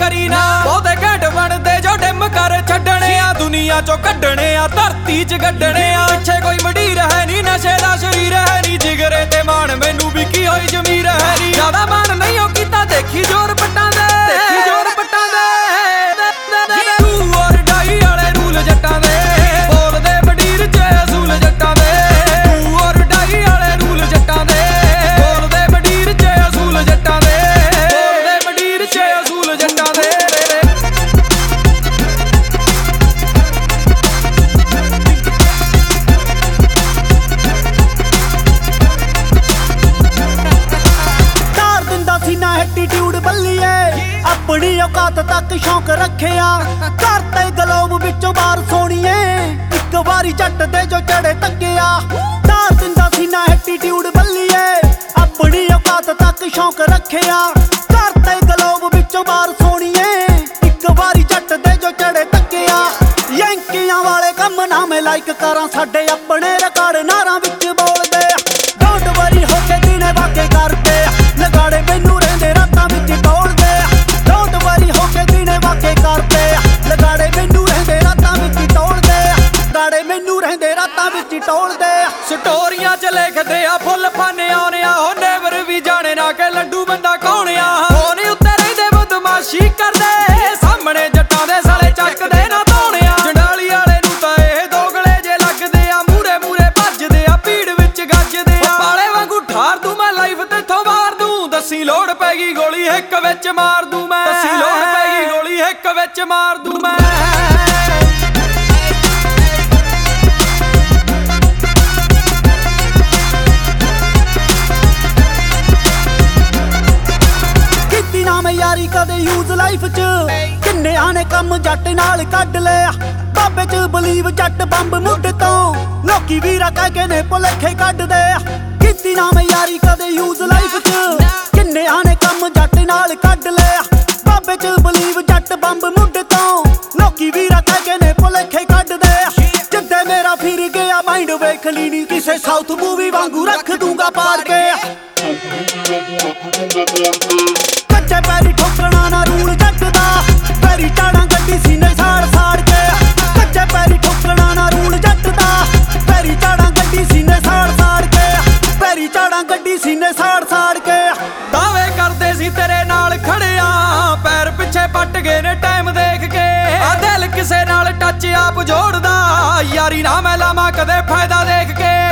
करी ना बहुते घैंट बनदे जो डिम कर छड्डने आ दुनिया चो कड्डने आ धरती च गड्डने आ पिछे कोई मंडीर है नी नशे दा शरीर है नी जिगरे ते मान मैनू भी की होई जमीर है नी ज्यादा मान नहीं हो कीता देखी जोर पट्टां दे देखी जोर पट्टां दे तू और डाई वाले रूल जट्टां दे बोलदे मंडीर च असूल जट्टां दे तू और डाई वाले रूल जट्टां दे बोलदे मंडीर च असूल जट्टां दे बोलदे मंडीर च असूल जट्टां दे एटीट्यूड बल्लीए अपनी औकात तक शौक रखिया करते गलोब विचों बाहर सोणीए एक बारी झट दे जो चढ़े तकिया तार दिंदा सीना एटीट्यूड बल्लीए अपनी औकात तक शौक रखिया करते गलोब विचों बाहर सोणीए एक बारी झट दे जो चढ़े तकिया यंकियां वाले कम ना मैं लाइक करा साडे अपने रिकॉर्ड नारां विच बोलदे डोंट वरी होके दिने वाके करदे लगाड़े मैनू रहंदे रातां विच टोलदे डोंट वरी होके दिने वाके करदे लगाड़े मैनू रहंदे रातां विच टोलदे लगाड़े मैनू रहंदे रातां विच टोलदे स्टोरियां च लिखदे आ फुल फाने आने आ हो नेवर भी जाने ना के लड्डू बंदा कौन आ फोन उत्ते रहिंदे बदमाशी करदे सामने जट्टां दे साले चकदे ना धौने आ जंडाली वाले नूं तां इह दोगले जे लगदे आ मूरे मूरे भजदे आ भीड़ विच गजदे आ पाले वांगू ठार दूं मैं लाइफ तेथों मार दूं दसी लोड़ पैगी गोली हिक विच मार दूं मैं दसी लोड़ पैगी गोली हिक विच मार दूं मैं यारी कदे यूज लाइफ च किन्ने आने कम जट नाल कड लिया बाबे च बलीव जट बंब मुड तो लोकी वीरा कह के ने भुलेखे कड दे कीती नाम यारी कदे यूज लाइफ च किन्ने आने कम जट नाल कड लिया बाबे च बलीव जट बंब मुड तो लोकी वीरा कह के ने भुलेखे कड दे जिद्दे मेरा फिर गया माइंड वेख लीनी किसे साउथ मूवी वांगू रख दूंगा पार के कच्चे पैरी ठोकना ना रूल जट दा पैरी चाड़ा गड्डी सीने साड़ साड़ के कच्चे पैरी ठोकना ना रूल जट दा पैरी चाड़ा गड्डी सीने साड़ साड़ के पैरी चाड़ा गड्डी सीने साड़ साड़ के दावे करदे सी तेरे नाल खड़िया पैर पिछे पट गए ने टाइम देख के आ दिल किसे नाल टच आप जोड़दा यारी ना मैं लावां कदे फायदा देख के